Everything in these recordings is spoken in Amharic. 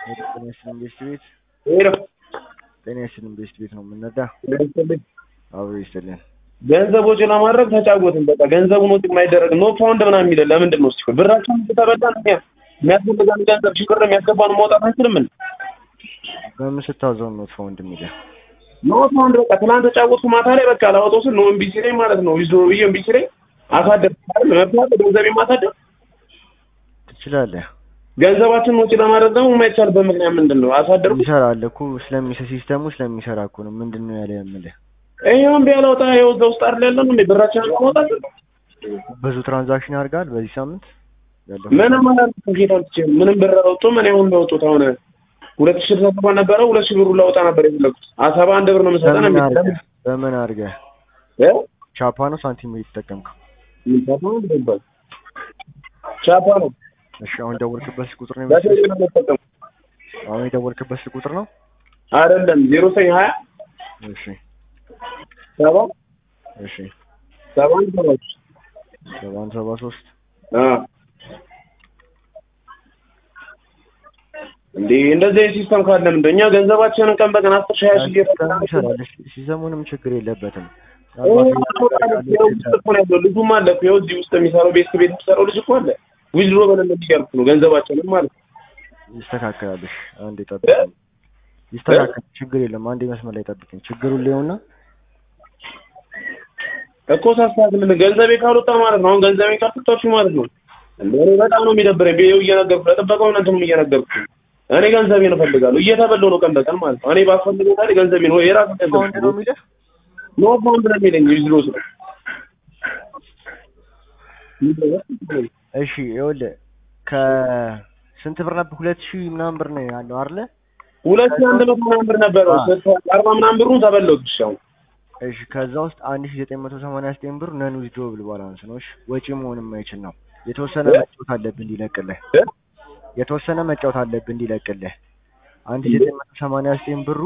ጤና ይስጥልኝ ቤስት ቤት ሄሎ ጤና ይስጥልኝ ቤስት ቤት ነው የምንነዳ። አብሮ ይስጥልኝ። ገንዘብ ወጪ ለማድረግ ተጫወትን። በቃ ገንዘቡን ወጪ የማይደረግ ኖ ፋውንድ ምናምን የሚለን ለምንድን ነው? እስኪ ብራችን ተበላን። የሚያስፈልገን ገንዘብ ችግር የሚያስገባን ማውጣት አንችልም እንዴ? በምን ስታዘው ነው ፋውንድ የሚለው? ኖ ፋውንድ በቃ ትናንት ተጫወትኩ ማታ ላይ በቃ ላወጣው ስል ነው እምቢ ሲለኝ ማለት ነው። ይዞ ብዬ እምቢ ሲለኝ አሳደርኩ አይደል? መብት ገንዘቤ ማሳደር ትችላለህ። ገንዘባችን ወጪ ለማድረግ ደግሞ የማይቻልበት ምክንያት ምንድን ነው? አሳደርኩ ይሰራል እኮ ሲስተሙ ስለሚሰራ እኮ ነው። ምንድነው ያለ የምልህ? ይሄውን ቢያላውጣ ይኸው እዛ ውስጥ አይደል ያለው ነው ብራችንን ማውጣት። ብዙ ትራንዛክሽን አድርጋል በዚህ ሳምንት ያለው ምንም አላልኩም። ጌታችን ምንም ብር አውጥቶ ምን ያሁን ነው አሁን 2000 ተሰጥቶ ነበረ 2000 ብሩ ላውጣ ነበር የፈለኩት 71 ብር ነው መሰጠና የሚደረግ በምን አድርገህ ቻፓ ነው ሳንቲም የተጠቀምከው? ምን ቻፓ ነው ደባል ቻፓ ነው። እሺ አሁን ደወልክበት ቁጥር ነው የሚሰጠው? አሁን የደወልክበት ቁጥር ነው አይደለም 0920 እሺ 7 እሺ 773 እንዴ እንደዚህ ሲስተም ካለ እንደኛ ገንዘባችንን ቀን በቀን 10,000 ይሰራል። ሲስተሙንም ችግር የለበትም። ልጁም አለ እኮ እዚህ ውስጥ የሚሰራው ቤት የሚሰራው ልጅ እኮ አለ። ዊዝድሮ በለን እያልኩ ነው ገንዘባችንን ማለት ነው። ይስተካከላልሽ። አንዴ ጠብቀኝ። ይስተካከል፣ ችግር የለም። አንዴ መስመር ላይ ጠብቀኝ። ችግሩን ሊሆንና እኮ ሳስተካክል ገንዘቤ ካልወጣ ማለት ነው። አሁን ገንዘቤ ካልወጣችሁ ማለት ነው እኔ በጣም ነው የሚደብረኝ። ቤው እየነገርኩ ለጠበቀው እናንተም እየነገርኩ እኔ ገንዘቤን እፈልጋለሁ። እየተበላው ነው ቀን በቀን ማለት ነው። እኔ ባስፈልገው ታዲያ ገንዘቤን ነው የራሱ ገንዘብ ነው የሚለው ኖ ፋውንድ ነው የሚለኝ ዊዝድሮ ስለ እሺ ይኸውልህ ከስንት ብር ነበር? 2000 ምናምን ብር ነው ያለው አይደለ? 2100 ምናምን ብር ነበር። 40 ምናምን ብሩን ተበላው ብቻው። እሺ ከዛ ውስጥ 1989 ብር ነን ዊዝድሮብል ባላንስ ነው። እሺ ወጪ መሆን የማይችል ነው። የተወሰነ መጫወት አለብህ እንዲለቅልህ። የተወሰነ መጫወት አለብህ እንዲለቅልህ። 1989 ብሩ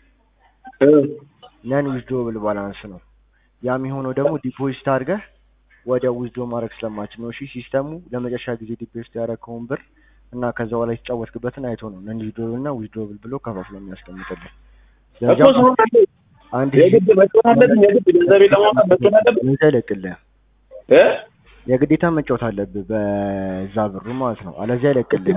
ነን ዊዝድሮብል ባላንስ ነው። ያም የሆነው ደግሞ ዲፖዚት አድርገህ ወደ ዊዝድሮ ማድረግ ስለማችል ነው። እሺ ሲስተሙ ለመጨረሻ ጊዜ ዲፖዚት ያደረግከውን ብር እና ከዛ በኋላ የተጫወትክበትን አይቶ ነው ነን ዊዝድሮብል እና ዊዝድሮብል ብሎ ከፋፍሎ የሚያስቀምጥልህ። አንድ የግድ መጫወት አለብኝ። የግድ ገንዘቤ ለማውጣት መጫወት አለብኝ። ይለቅልህ የግዴታ መጫወት አለብህ በዛ ብሩ ማለት ነው። አለዚያ ይለቅልህ።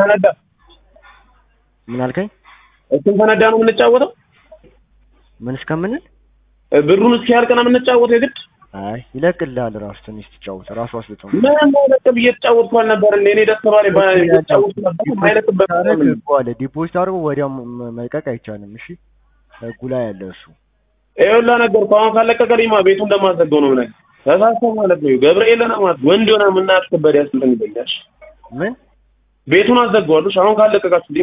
ምን አልከኝ? እሱን ተነዳ ነው የምንጫወተው? ምን እስከምንል ብሩን እስኪያልቅ ነው የምንጫወተው የግድ? አይ ይለቅልሃል። ራሱ ትንሽ ትጫወት ራሱ አስልጠው ምን ማለት እየተጫወትኩ አልነበር እንዴ? እኔ ደስ ባለኝ እየተጫወትኩ ነበር። ማይለቅበት አለ ዲፖዚት አድርጎ ወዲያው መልቀቅ አይቻልም። እሺ ህጉ ላይ ያለ እሱ ይኸውልህ ነገርኩህ። አሁን ካለቀቀልኝማ ቤቱን እንደማዘጋው ነው ማለት ተሳሰብ ማለት ነው። ገብርኤል ነው ማለት ወንድ ሆነ ምን አትከበድ ያስልኝ ይበላሽ ምን ቤቱን አዘጋዋለሁ። አሁን ካለቀቃችሁ